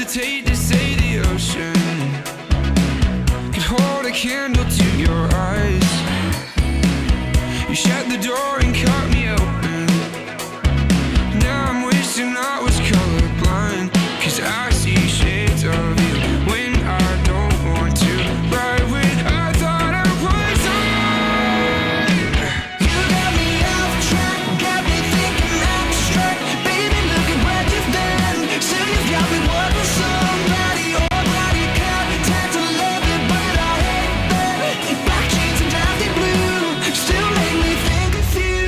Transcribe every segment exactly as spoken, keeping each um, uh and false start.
hesitate to say the ocean could hold a candle to your eyes. You shut the door and cut me open. Now I'm wishing I was colorblind, 'cause I see shades of you when I don't want to. Right when I thought I was on. You got me off track, got me thinking abstract. Baby, look at what you've done. Soon you've got me wanting somebody. Oh, body count, time to love it, but I hate that. Black jeans and dusty blue still make me think of you.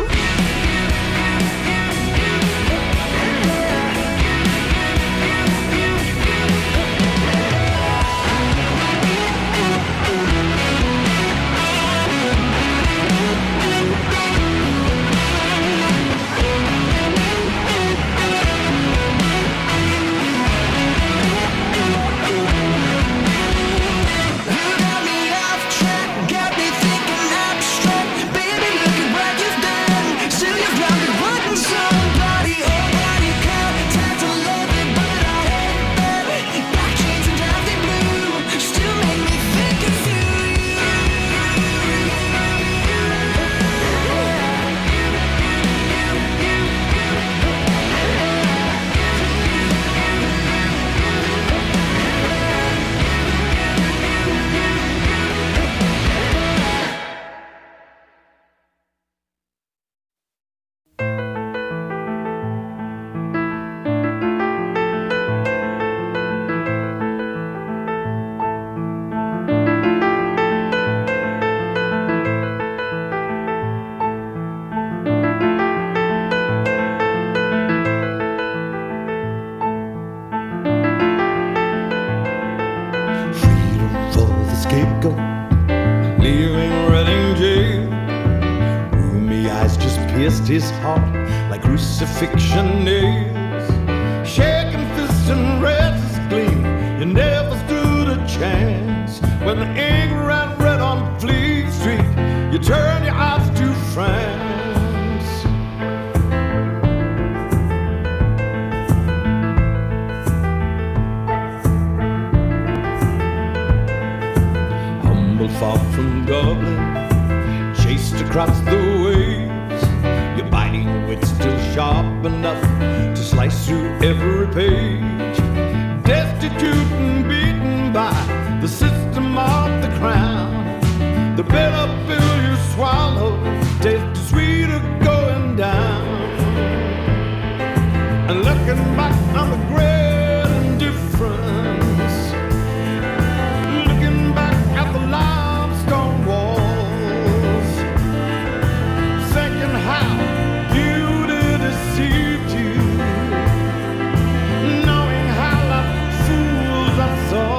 His heart like crucifixion nails, shaking fists and reds gleam. You never stood a chance when the ink ran red on Fleet Street. You turn your eyes to France. Humble far from Dublin, chased across the waves. Your biting wit still sharp enough to slice through every page. Destitute and beaten by the system of the crown. The bitter pill you swallow tastes sweeter going down. And looking back on the great indifference, looking back at the limestone walls, thinking how beauty deceived you, knowing how like fools I saw.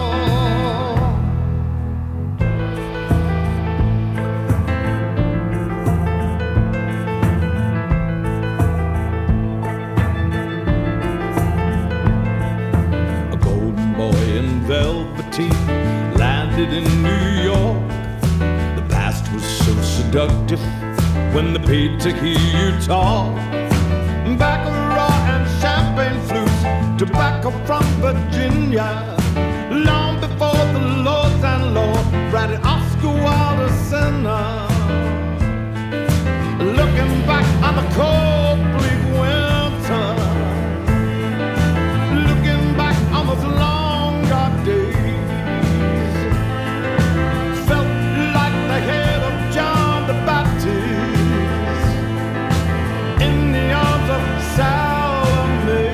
A golden boy in velveteen landed in New York. The past was so seductive when they paid to hear you talk. Baccarat and champagne flutes, tobacco from Virginia. Long before the lords and lords ratted Oscar Wilde a sinner. Looking back on the cold, bleak winter, looking back on those long dark days, felt like the head of John the Baptist in the arms of Salome.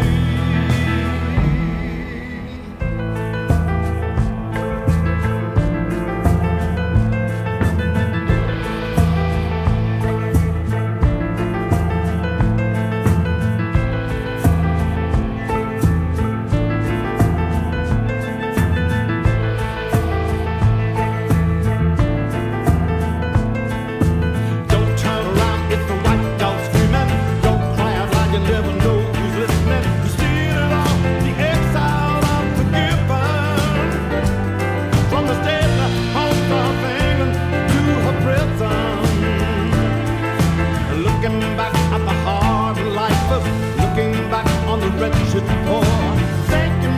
Looking back on the wretched poor, thinking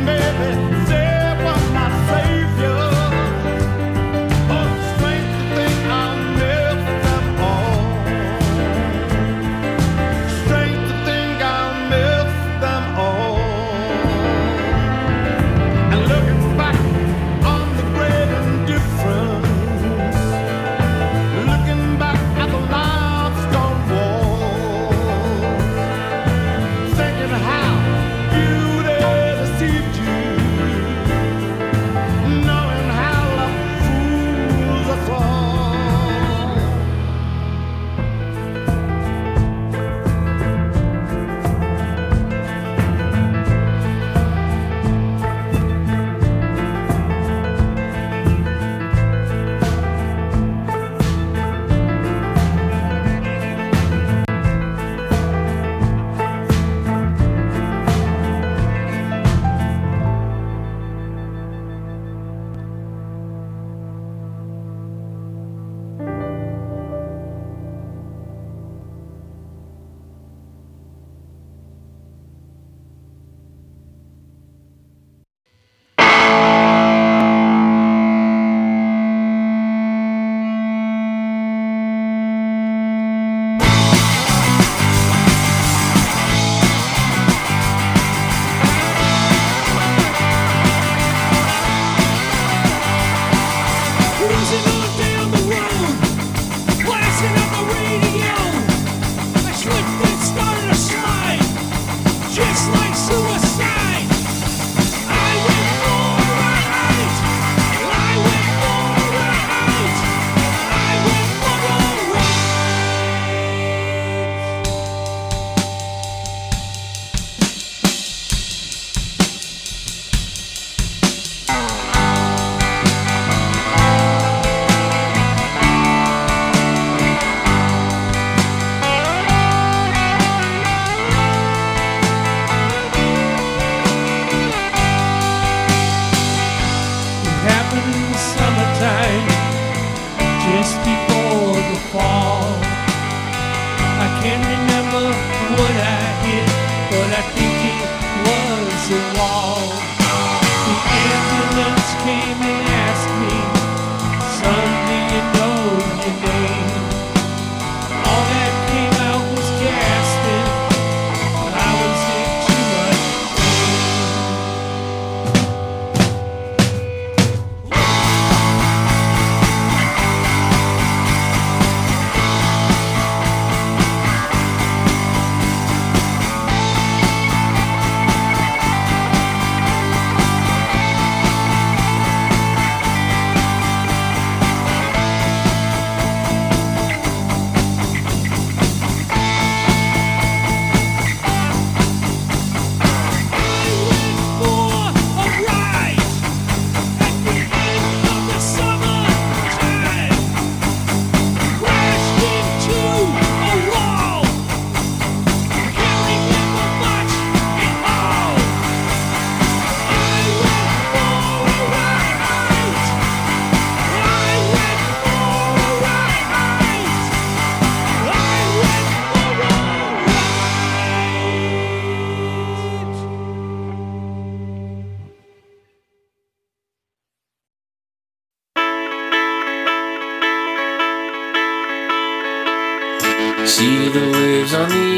See the waves on the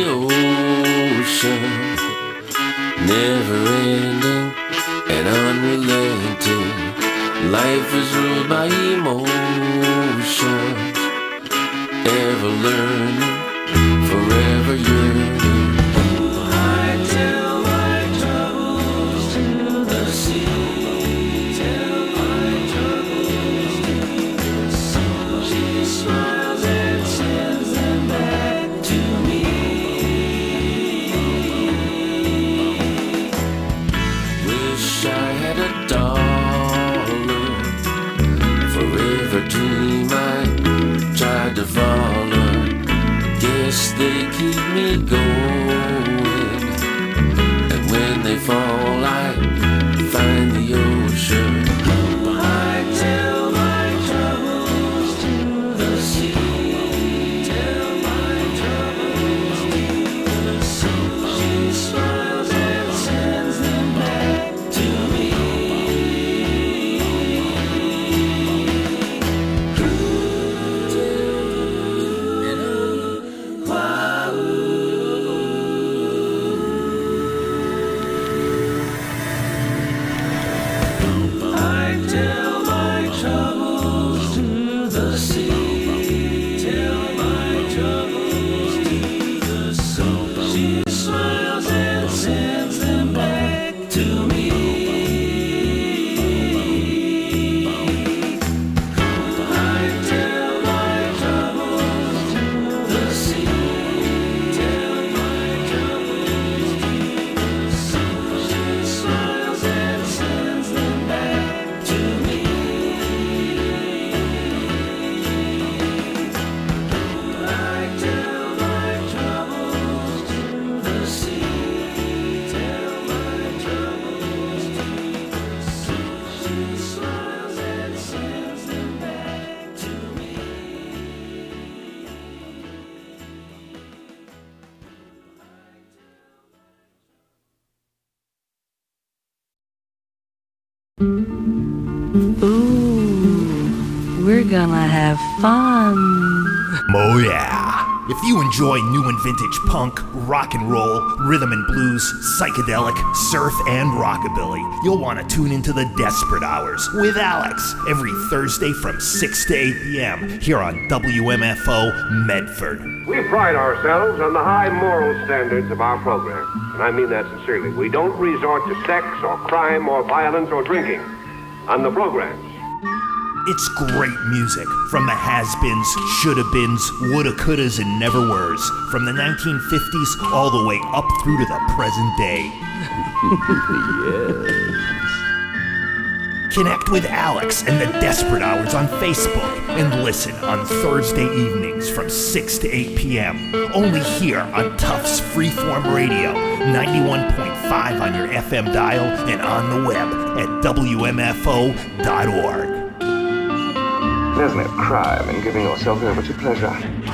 ocean, never ending and unrelenting. Life is ruled by emotions, ever learning, forever yearning. I tell my troubles to the sea, tell my troubles to the sea. She smiles and sends them back to me. Wish I had a dollar, forever dream I tried to follow. Guess they keep me going, and when they fall I find the ocean. I tell my troubles to the sea, tell my troubles to the sea. She smiles and sends them back to me. we're gonna have fun. Oh yeah. If you enjoy new and vintage punk, rock and roll, rhythm and blues, psychedelic, surf, and rockabilly, you'll want to tune into the Desperate Hours with Alex every Thursday from six to eight p.m. here on W M F O Medford. We pride ourselves on the high moral standards of our program, and I mean that sincerely. We don't resort to sex or crime or violence or drinking on the programs. It's great music from the has-beens, shoulda-beens, woulda-couldas, and never-weres, from the nineteen fifties all the way up through to the present day. Yes. Connect with Alex and the Desperate Hours on Facebook and listen on Thursday evenings from six to eight p.m. only here on Tufts Freeform Radio, ninety-one point five on your F M dial and on the web at W M F O dot org. There's no crime in giving yourself over to pleasure.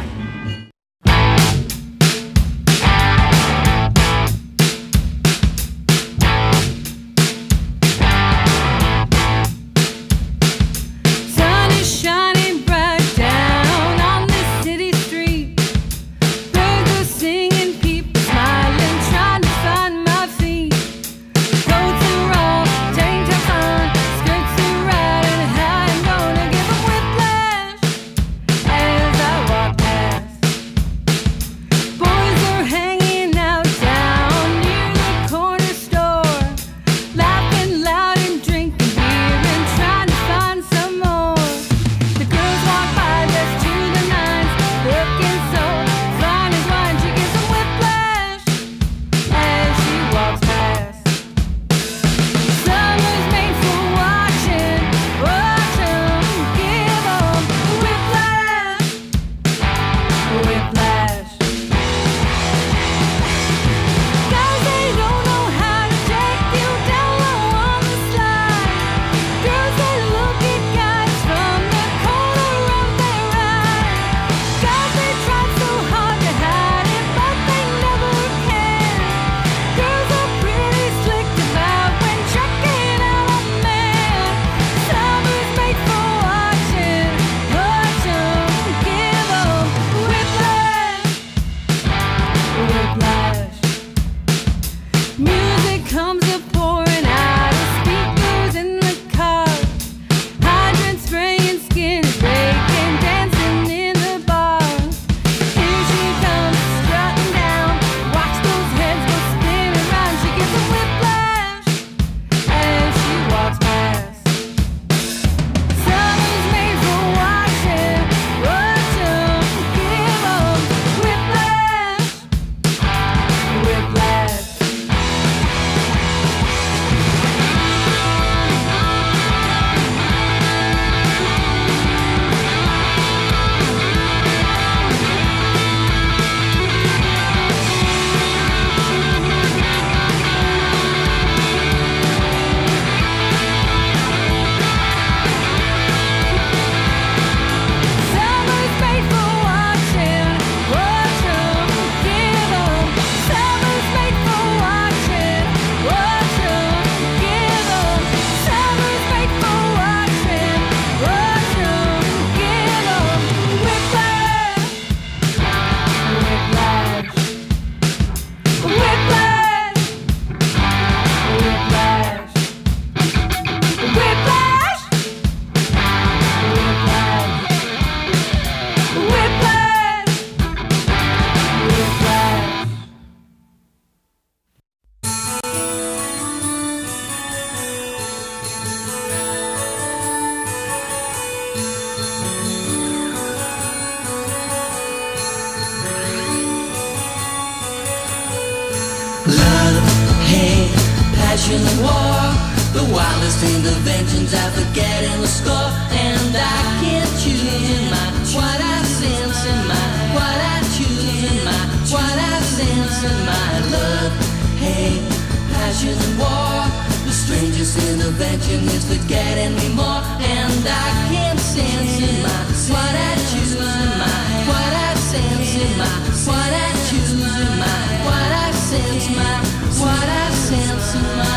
passion and war, the wildest interventions I forget in the score, and I can't choose in my what I sense in my what I choose in my what I sense in my love, hate, passion and war. The strangest intervention is forgetting me more, and I can't sense in my what I choose in my what I sense in my what I choose in my what I sense my what I sense in my.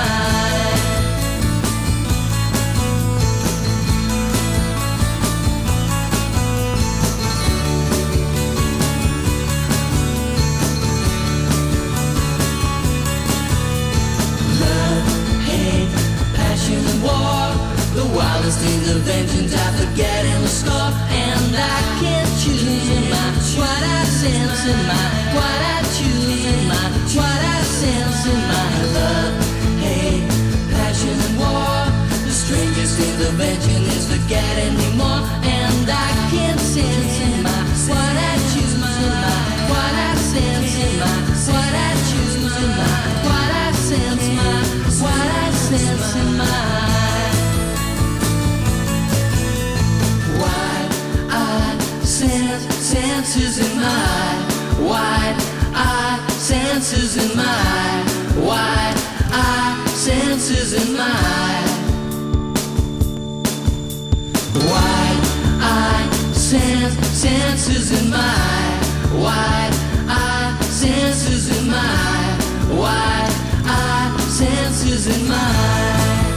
vengeance, I forget in the score, and I can't choose in my what I sense in my what I choose in my what I sense in my love, hate, passion and war. The strangest intervention is forget anymore, and I can't sense in my what I choose in my what I sense in my what I choose in my what I sense my what I sense in my wide-eyed sense senses in my wide-eyed senses in my wide-eyed senses in my wide-eyed sense senses in my wide-eyed senses in my wide-eyed senses in my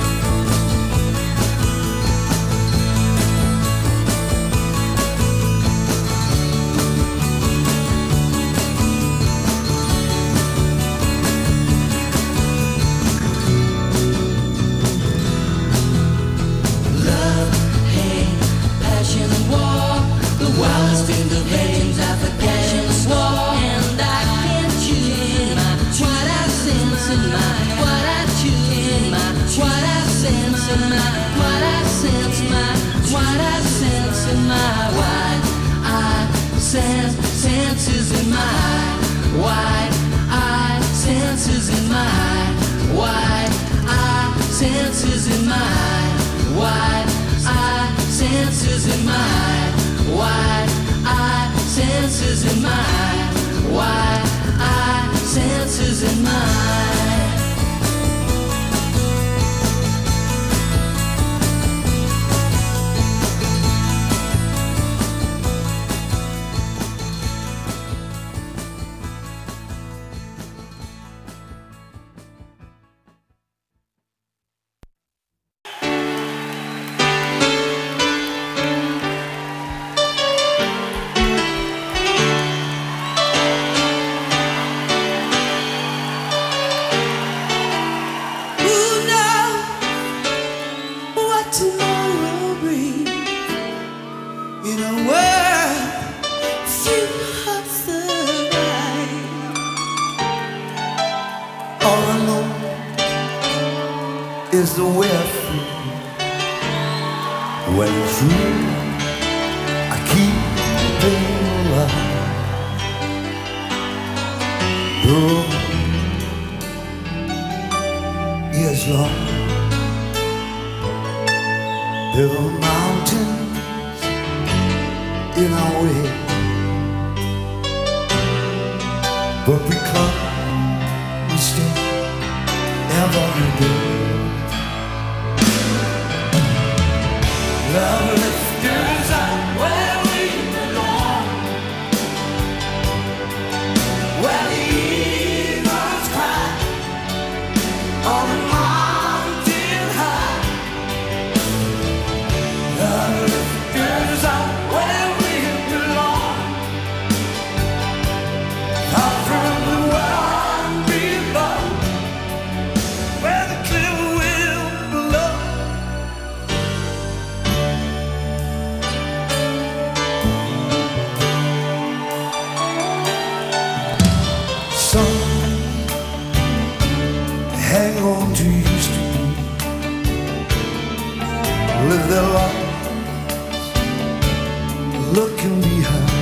wildest interventions, I forget in the war, and I can't choose my what I sense in my what I choose in my what I sense in my what I sense my what I sense in my wide I sense senses in my wide I senses in my wide I senses in my wide I senses in my wide I senses in my wide I senses in my is the way I feel. When it's real, I keep it alive. The road is long. There are mountains in our way, but we come, we stay every day. Love lifters up where we belong, where the eagles cry on the mountain high. Love lifters up where we belong, up from the world below, where the clear will blow. Hang on to used to be, live their lives looking behind.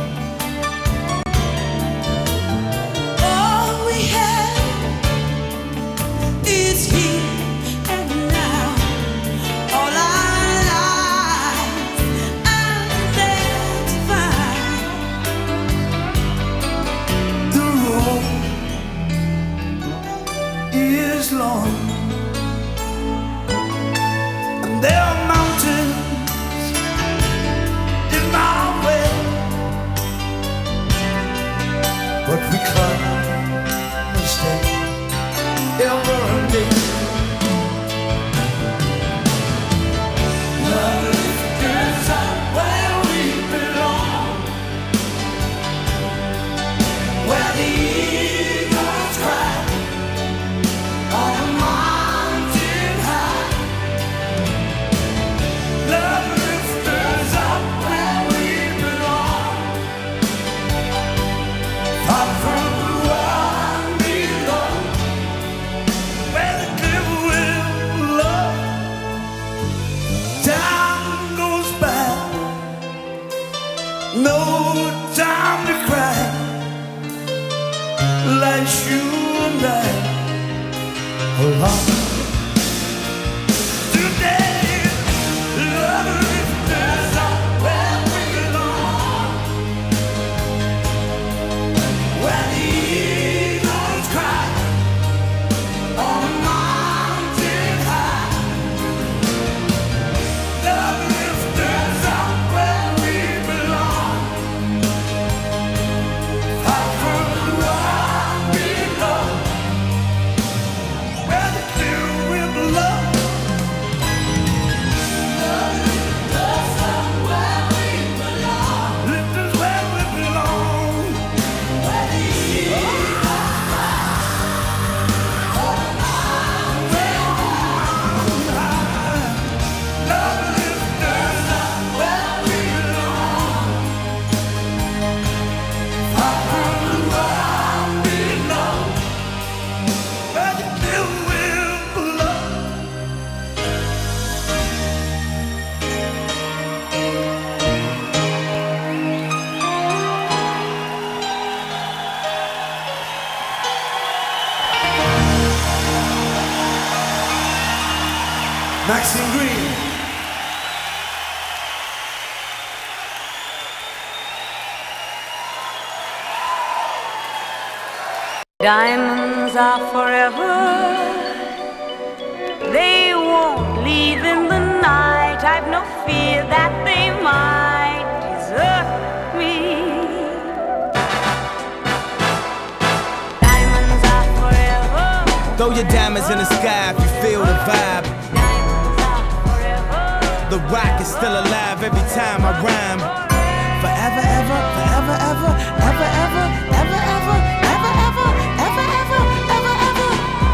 All we have is here and now. All our lives are there to find. The road is long, and there are mountains time goes by, no time to cry. Like you and I alone. Today, love lifters are where we belong. Where the eagles cry on a mountain high. Love lifters are where we belong. Fight for the one we love. Where the clear with love. Love lifters are where we belong. Lifters where we belong. Where the eagles fly on a mountain high. Love lifters are where we belong. Fight for the one we know. Where the clear with love. Maxine Green. Diamonds are forever. They won't leave in the night. I've no fear that they might desert me. Diamonds are forever. Throw your diamonds in the sky if you feel the vibe. Diamonds are forever. The rock is still alive every time I rhyme. Forever, ever, forever, ever, ever, ever, ever, ever, ever, ever, ever, ever, ever, ever.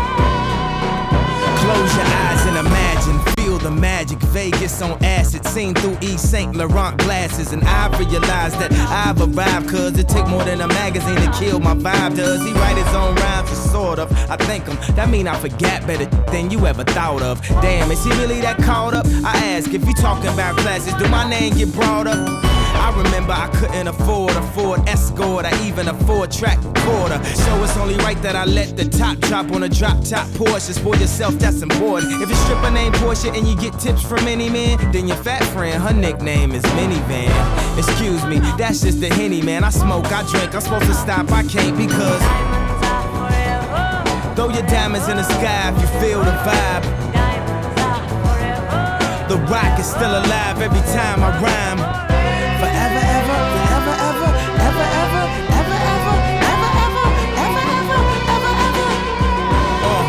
Close your eyes and imagine, feel the magic. Vegas on acid, seen through Yves Saint Laurent glasses. And I realized that I've arrived, cause it take more than a magazine to kill my vibe. Does he write his own rhymes? Sort of, I think him. That mean I forgot better than you ever thought of. Damn, is he really that caught up? I ask, if you talking about classes, do my name get brought up? I remember I couldn't afford a Ford Escort or even a four-track recorder. So it's only right that I let the top drop on a drop-top Porsche. For yourself, that's important. If your stripper named Portia and you get tips from any man, then your fat friend, her nickname is Minivan. Excuse me, that's just the Henny, man. I smoke, I drink, I'm supposed to stop, I can't because Diamonds are forever. throw your diamonds in the sky if you feel the vibe. Diamonds are forever. The rock is still alive every time I rhyme. Forever, ever, forever, ever, ever, ever, ever, ever, ever, ever, ever, ever, ever, ever. Uh.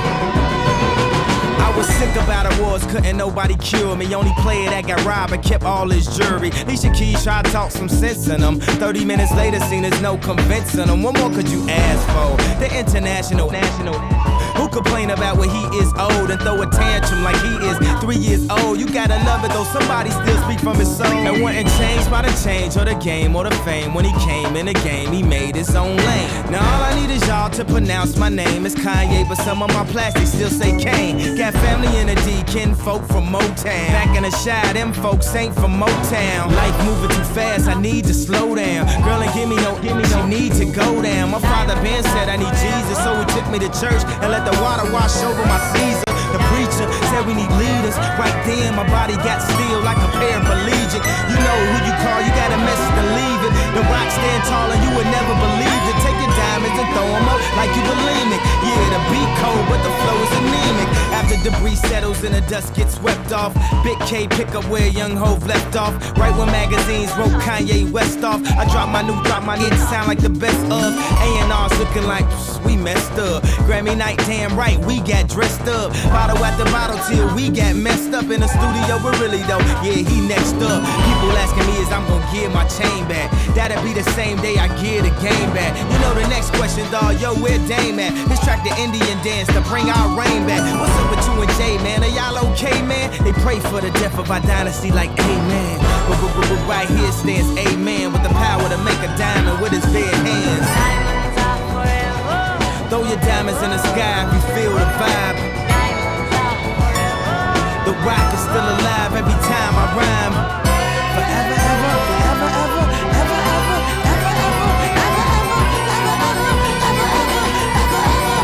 I was sick about awards, couldn't nobody cure me. Only player that got robbed and kept all his jewelry. Alicia Keys tried to talk some sense in them. Thirty minutes later, seen there's no convincing them. What more could you ask for? The international, national. Who complain about when he is old and throw a tantrum like he is three years old? You gotta love it though, somebody still speak from his soul. And wasn't changed by the change or the game or the fame. When he came in the game, he made his own lane. Now all I need is y'all to pronounce my name. It's Kanye, but some of my plastics still say Kane. Got family in the D, kin folk from Motown. Back in the Shy, them folks ain't from Motown. Life moving too fast, I need to slow down. Girl, and give me no, give me no need to go down. My father Ben said I need Jesus, so he took me to church and let the water wash over my Caesar. The preacher said we need leaders. Right then, my body got still like a paraplegic. You know who you call, you got a message to leave it. The rock stand tall and you would never believe it. Take your diamonds and throw them up like you bulimic. Yeah, the beat cold, but the flow is anemic. After debris settles and the dust gets swept off, Big K pick up where Young Hov left off. Right when magazines wrote Kanye West off, I drop my new, drop my hit, sound like the best of. A and R's looking like we messed up. Grammy night, damn right, we got dressed up. Bottle after bottle till we got messed up in the studio. But really though, yeah, he next up. People asking me is I'm gonna give my chain back. That'll be the same day I give the game back. You know the next question, dawg, yo, where Dame at? This track the Indian dance to bring our rain back. What's up with you and Jay, man? Are y'all okay, man? They pray for the death of our dynasty like amen. But, but, but, but right here stands amen with the power to make a diamond with his bare hands. Diamonds are forever. Throw your diamonds in the sky if you feel the vibe. Diamonds are forever. The rock is still alive every time I rhyme. Forever, ever, forever, ever, ever, ever, ever, ever, ever, ever, ever, ever, ever, ever,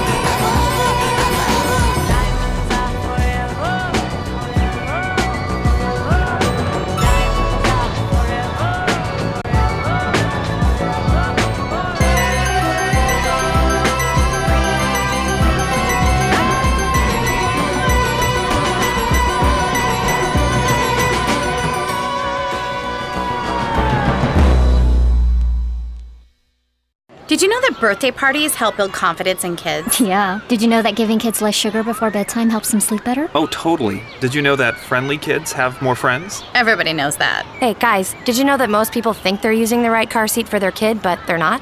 Did you know that birthday parties help build confidence in kids? Yeah. Did you know that giving kids less sugar before bedtime helps them sleep better? Oh, totally. Did you know that friendly kids have more friends? Everybody knows that. Hey, guys, did you know that most people think they're using the right car seat for their kid, but they're not?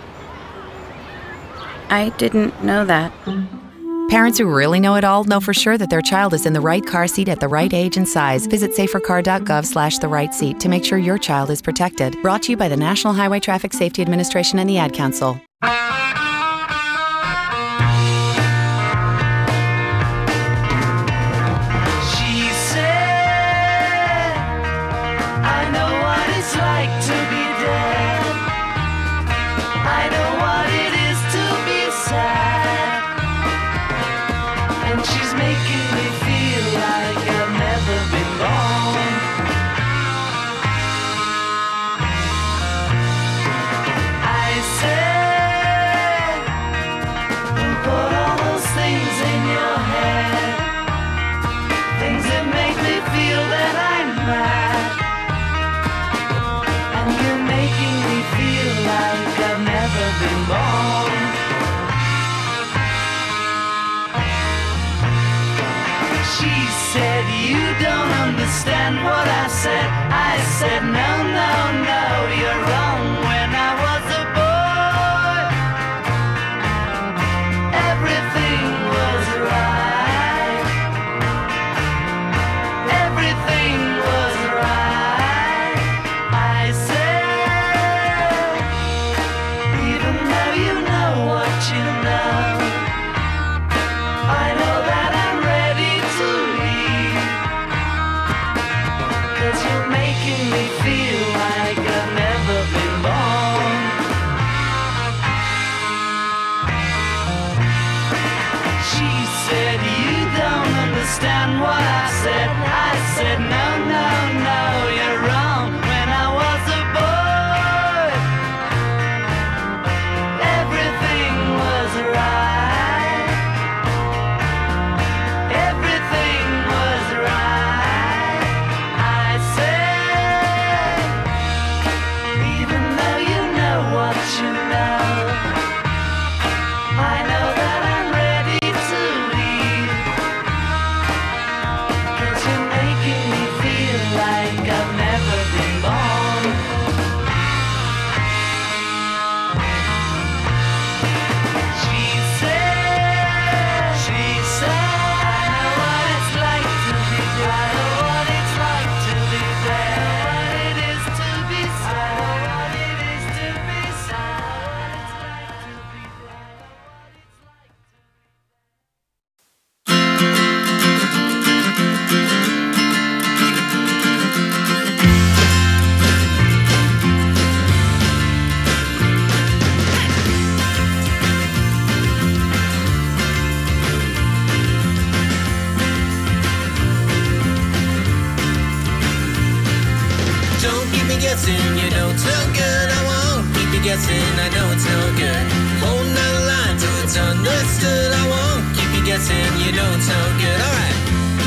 I didn't know that. Parents who really know it all know for sure that their child is in the right car seat at the right age and size. Visit safercar.gov slash the right seat to make sure your child is protected. Brought to you by the National Highway Traffic Safety Administration and the Ad Council. She said, I know what it's like to be dead. I know what it is to be sad. And she's making me feel like I've never been born. I said, put all those things in your head, things that make me feel that I'm mad. And you're making me feel like I've never been born. She said, you don't understand what I said. I said, no, no, no, you're wrong. When I was a boy, everything was right. Everything was right. I said, even though you know what you know, I know that I'm ready to leave. 'Cause you're making me feel like I've never been born. She said, you don't understand what I said. I said, no, no, no, you're wrong. When I was a boy, everything was right. Everything was right. I said, even though you know what you know, I know that I'm ready to leave. 'Cause you're making me feel like I've never been born. She said, she said, I know what it's like to be dead. I know what it's like to be dead. I know what it is to be sad. I know what it is to be sad. I know what it's like to be dead. Don't keep me guessing, you know it's no good. I won't keep you guessing, I know it's no good. Holding on the line till it's understood. I won't keep you guessing, you know it's no good. Alright.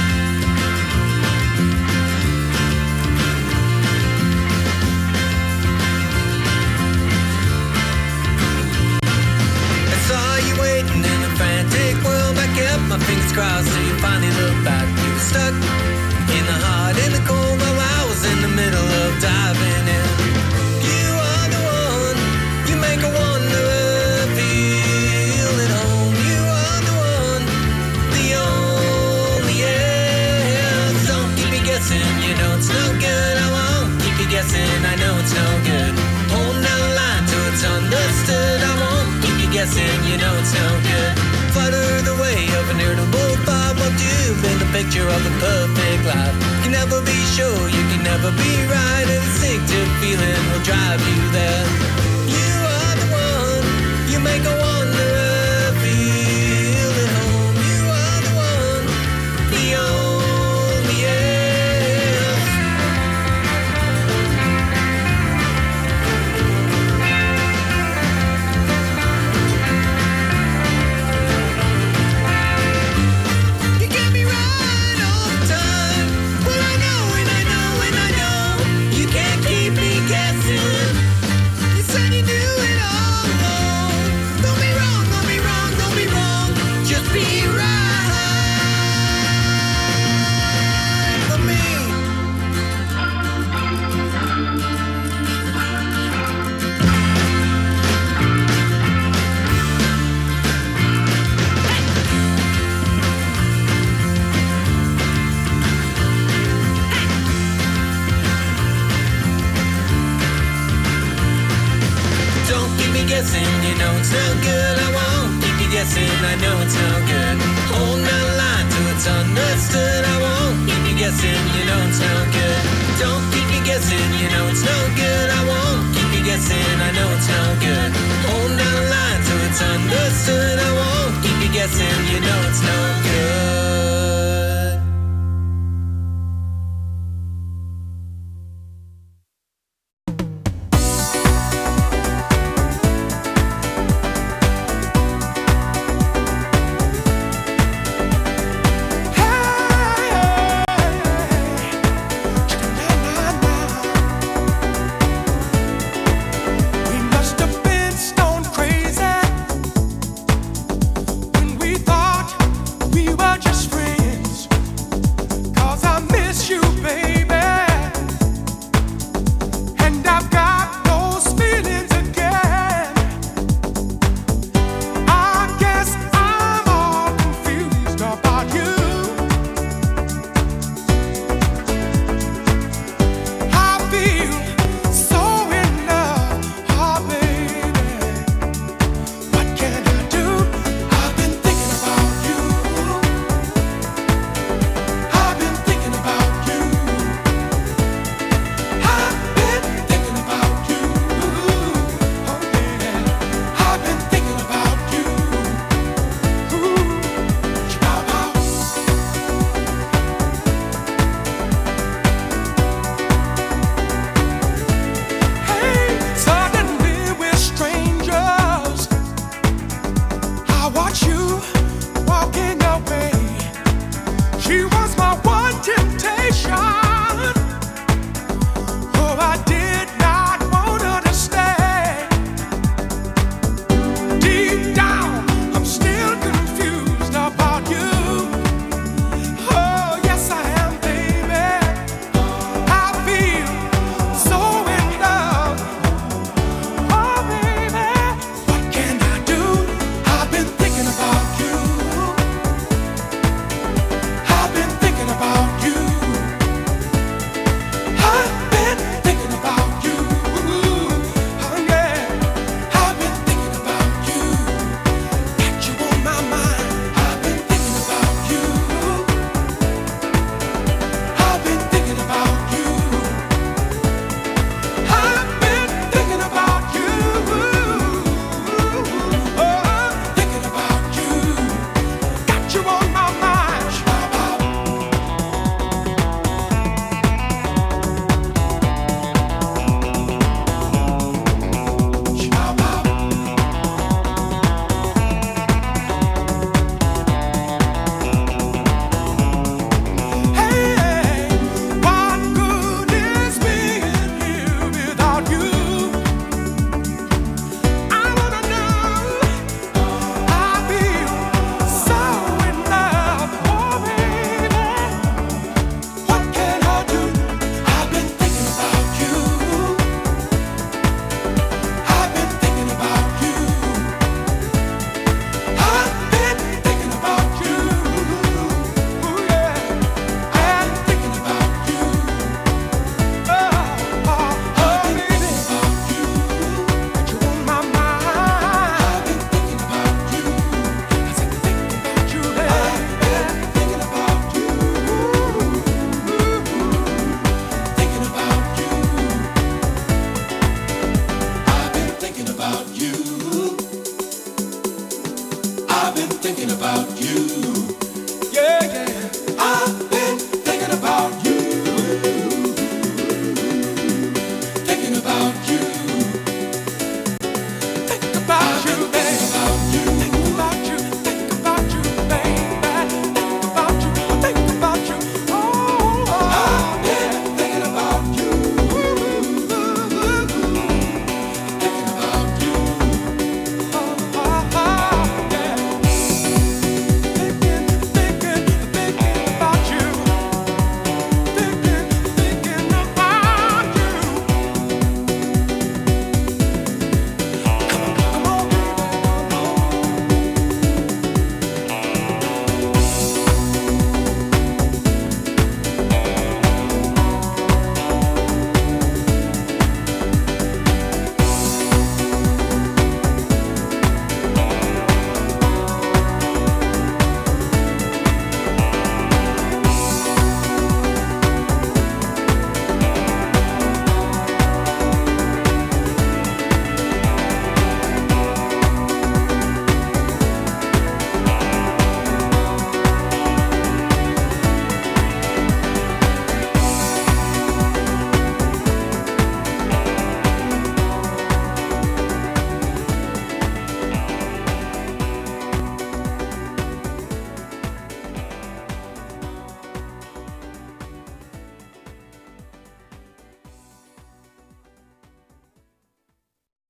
I saw you waiting in a frantic world. I kept my fingers crossed till you finally looked back. You were stuck in the hot, in the cold, while I was in the middle of diving in. You are the one, you make a wanderer feel at home. You are the one, the only, yeah. Don't keep me guessing, you know it's no good. I won't keep you guessing, I know it's no good. Holding down the line till it's understood. I won't keep you guessing, you know it's no good. Flutter the way of an irritable thought. What you've been the picture of the perfect life. You can never be sure, you can never be right. An instinctive feeling will drive you there. You are the one, you make a wanderer feel at home. You are the one, the only else. You get me right all the time. Well, I know and I know and I know you can't keep me guessing. You said you knew it all along. Don't be wrong, don't be wrong, don't be wrong. Just be right for me. Don't keep me guessing, you know it's no good. I won't keep you guessing, I know it's no good. Hold my line till it's understood. I won't keep you guessing, you know it's no good. Don't keep me guessing, you know it's no good. I won't keep you guessing, I know it's no good. Hold my line till it's understood. I won't keep you guessing, you know it's no good. We must have been stone crazy when we thought we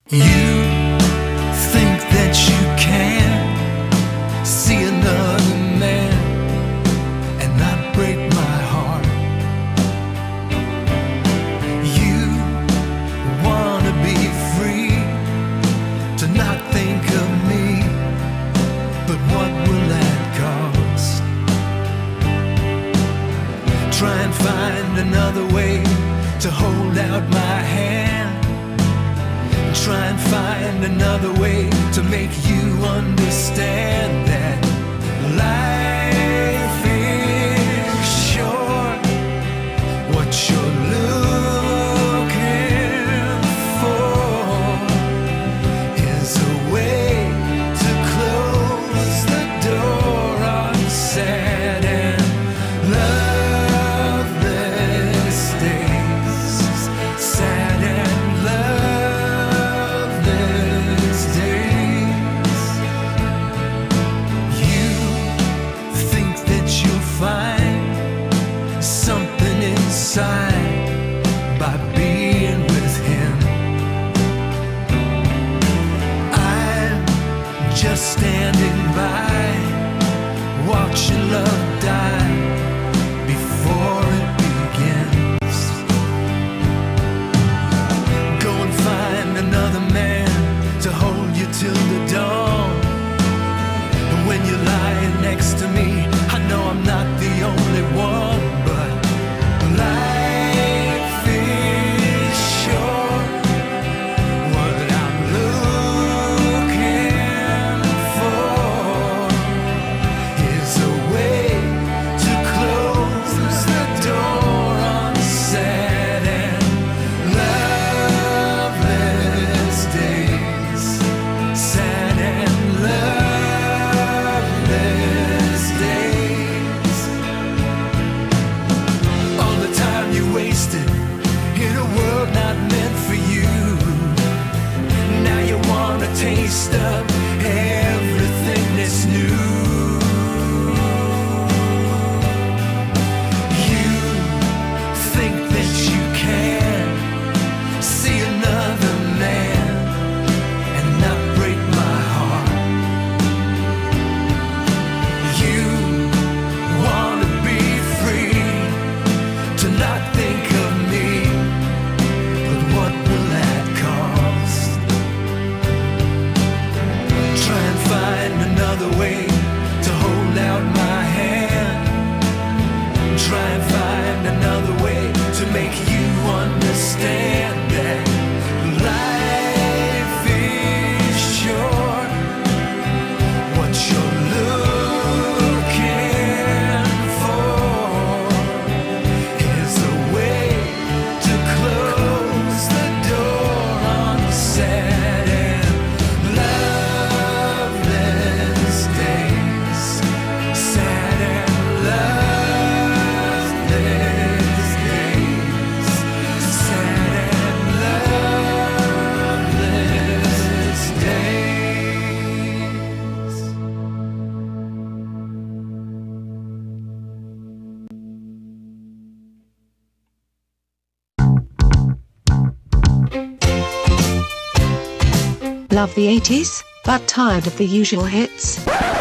You think that you can see another man and not break my heart. You wanna be free to not think of me, but what will that cost? Try and find another way to hold out my hand. Try and find another way to make you understand that life is short. What you're looking for is a way to close the door on sad and loveless days. Sad and loveless days. You think that you'll find something inside by being with him. I'm just standing by, watching love die before it begins. Go and find another man to hold you till the dawn. And when you're lying next to me, I know I'm not the only one, but life is short. What I'm looking for is a way to close the door on sad and loveless days. Sad and loveless days. All the time you wasted in a world not meant for you. Now you want a taste of everything that's new. You think that you can see another man and not break my heart. You wanna be free to not think of me, but what will that cost? Try and find another way to hold out my hand. Try and find another way to make you understand that life is short. What you're looking for is a way to close the door on sad and loveless days. Sad and loveless days. Sad and loveless days. Love the eighties, but tired of the usual hits?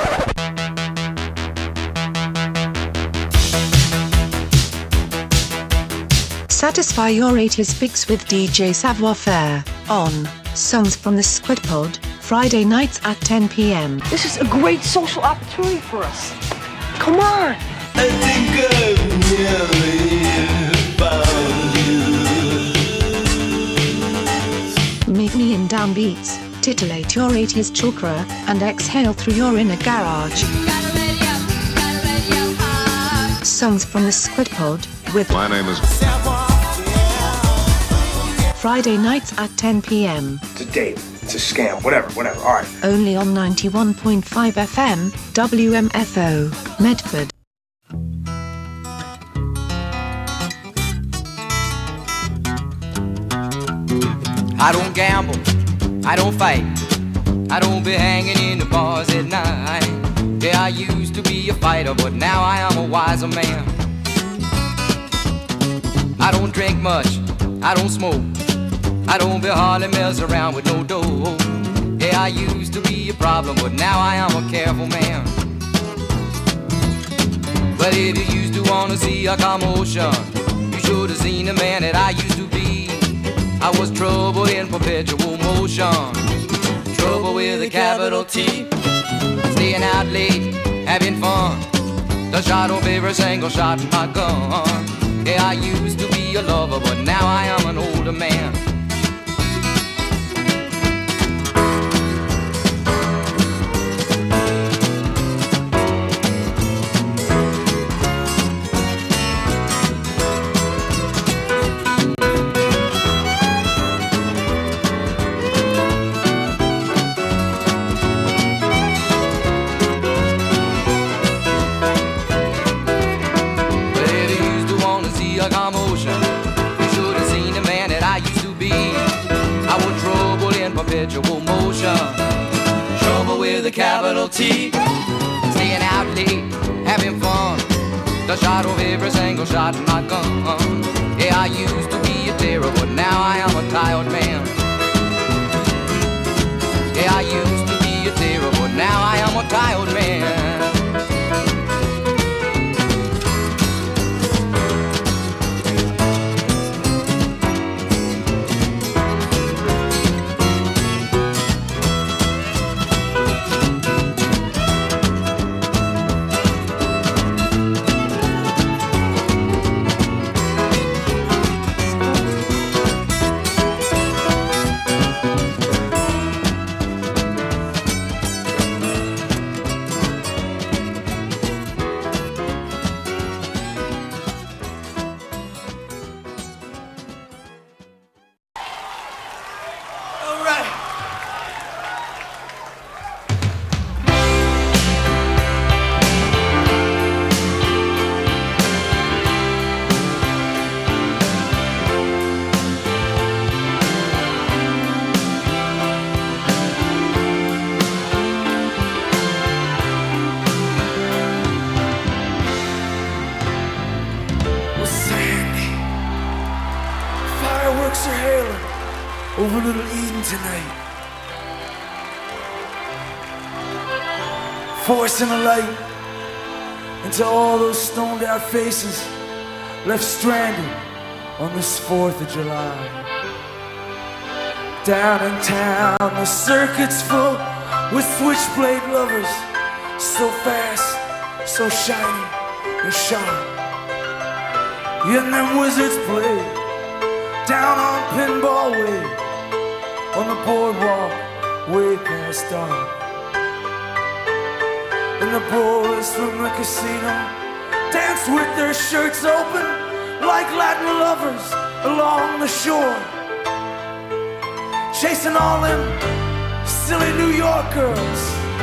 Satisfy your eighties fix with D J Savoir Faire on Songs from the Squid Pod, Friday nights at ten p m This is a great social opportunity for us. Come on. I think I've nearly found you. Meet me in downbeats, titillate your eighties chakra, and exhale through your inner garage. Songs from the Squid Pod with My name is Friday nights at ten p m It's a date. It's a scam. Whatever, whatever. All right. Only on ninety-one point five F M, W M F O, Medford. I don't gamble, I don't fight, I don't be hanging in the bars at night. Yeah, I used to be a fighter, but now I am a wiser man. I don't drink much, I don't smoke, I don't be hardly mess around with no dough. Yeah, I used to be a problem, but now I am a careful man. But if you used to wanna see a commotion, you should have seen the man that I used to be. I was trouble in perpetual motion, trouble with a capital T. Staying out late, having fun, the shot of every single shot in my gun. Yeah, I used to be a lover, but now I am an older man. Perpetual motion, trouble with a capital T. Staying out late, having fun, the shot of every single shot in my gun. Yeah, I used to be a terror, but now I am a tired man. Yeah, I used to be a terror, but now I am a tired man. Over Little Eden tonight, forcing a light into all those stoned out faces left stranded on this fourth of July. Down in town, the circuit's full with switchblade lovers, so fast, so shiny and sharp. And them wizards play down on Pinball Way, on the boardwalk, way past dark. And the boys from the casino dance with their shirts open like Latin lovers along the shore, chasing all them silly New York girls.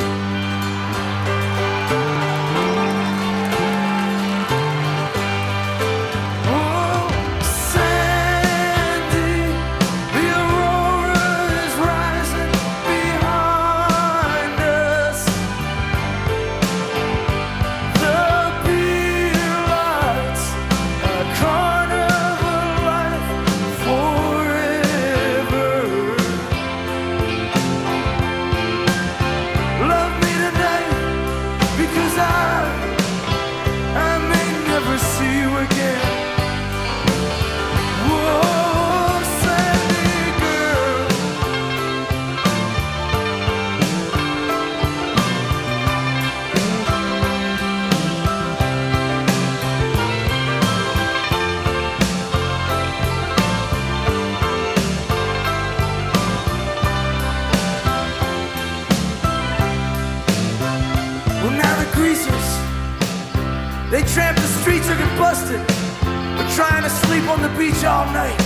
They tramp the streets or get busted for trying to sleep on the beach all night.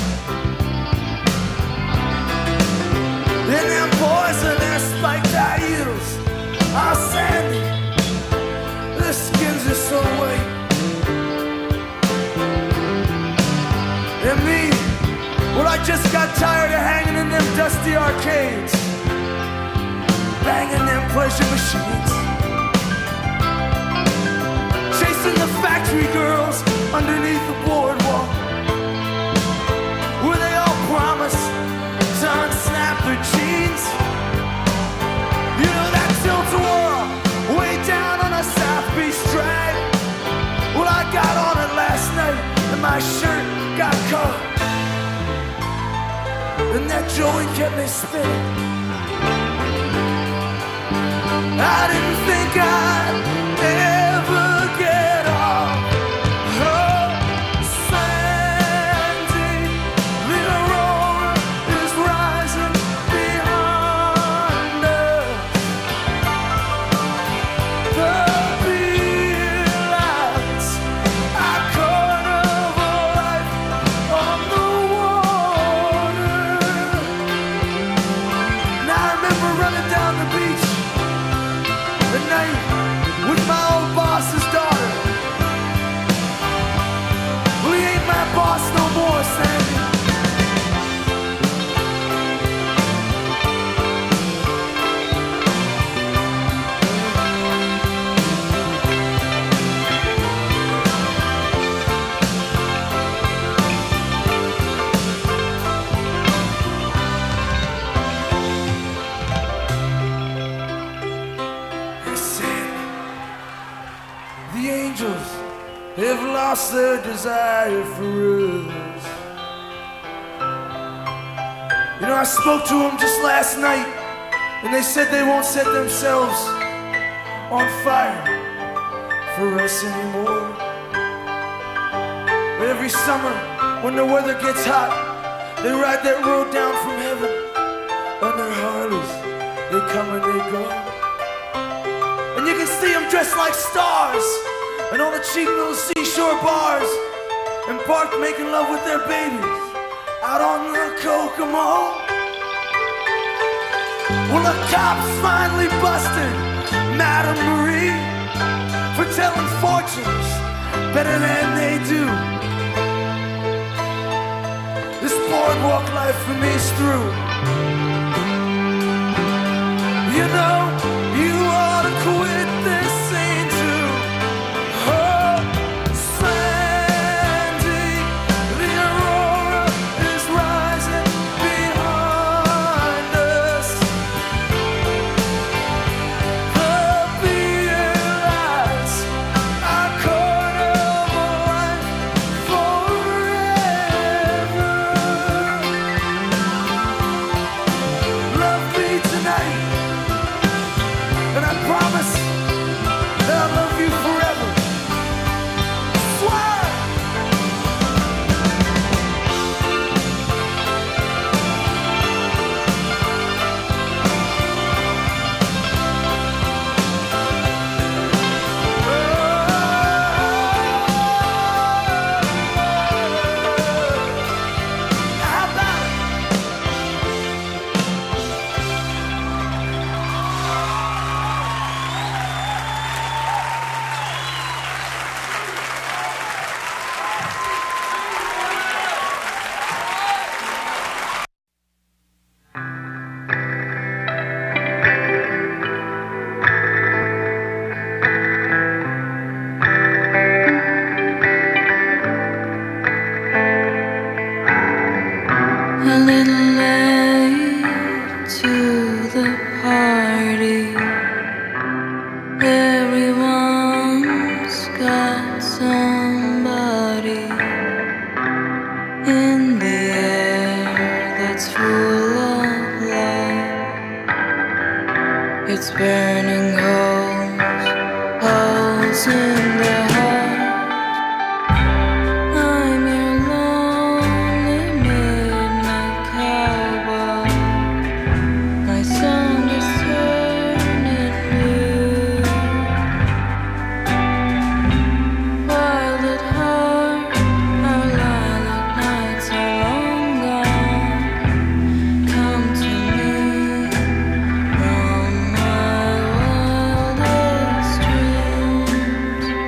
Then them boys and their spiked high heels are sandy, their skins are so white. And me, well, I just got tired of hanging in them dusty arcades, banging them pleasure machines, chasing the factory girls underneath the boardwalk, where they all promise shirt got caught, and that joint kept me spinning. I didn't think I'd ever get off. Oh, Sandy, the aurora is rising behind us. The beer lights are carnival life on the water. And I remember running down the beach the night with my old boss's daughter. Well, he ain't my boss no more, Sandy. The angels have lost their desire for us. You know, I spoke to them just last night, and they said they won't set themselves on fire for us anymore. But every summer, when the weather gets hot, they ride that road down from heaven on their Harleys. They come and they go. And you can see them dressed like stars and all the cheap little seashore bars, and parked making love with their babies out on the Kokomo. Well, the cops finally busted Madame Marie for telling fortunes better than they do. This boardwalk life for me is through. You know, you ought to quit this scene too. Oh, Sandy, the aurora is rising behind us. The beer lights are carnival life forever. Love me tonight, and I promise that I'll love you forever. Swear! How about it? A little late to the party. Everyone's got somebody in the air that's full of love. It's burning holes, holes in the heart. I'm your lonely midnight cowboy. My song is turning blue. Wild at heart, our lilac nights are long gone. Come to me from my wildest dreams.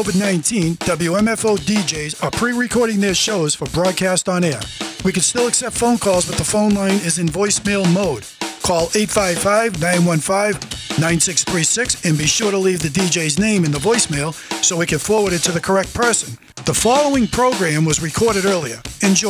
covid nineteen, W M F O D Js are pre-recording their shows for broadcast on air. We can still accept phone calls, but the phone line is in voicemail mode. Call eight five five, nine one five, nine six three six and be sure to leave the D J's name in the voicemail so we can forward it to the correct person. The following program was recorded earlier. Enjoy.